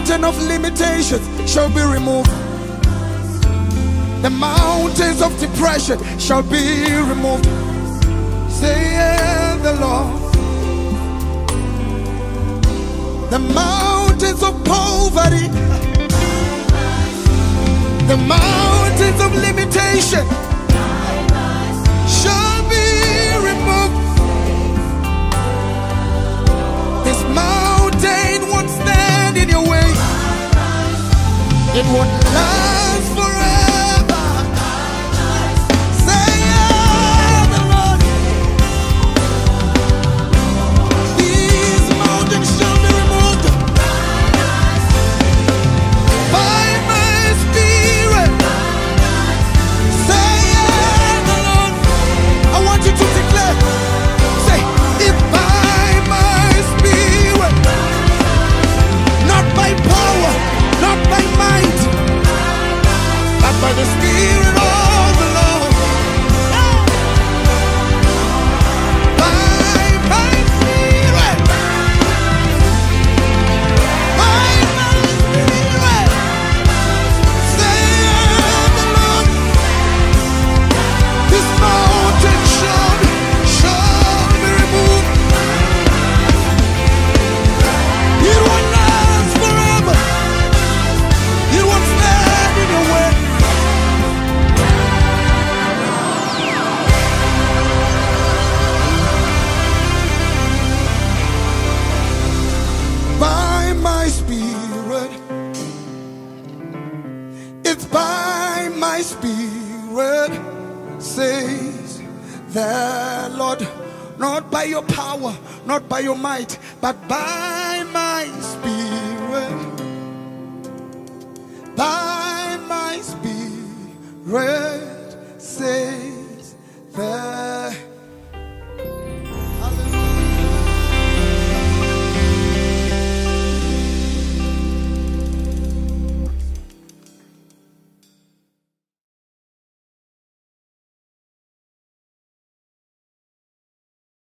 mountain of limitations shall be removed. The mountains of depression shall be removed. Saith the Lord. The mountains of poverty, the mountains of limitation shall be removed. This mountain won't stand in your way. It won't last forever. Say yeah, the Lord. These mountains shall be removed by my spirit. Say yeah, the Lord. I want you to declare. Say, if by my spirit, not by power, not by might, but by the Spirit of the Lord. By my spirit, by my spirit, saith the Lord. This mountain shall be removed. It won't last forever. It won't stand in your way. By my spirit, it's by my spirit, says the Lord. Not by your power, not by your might, but by my spirit. By my spirit, says the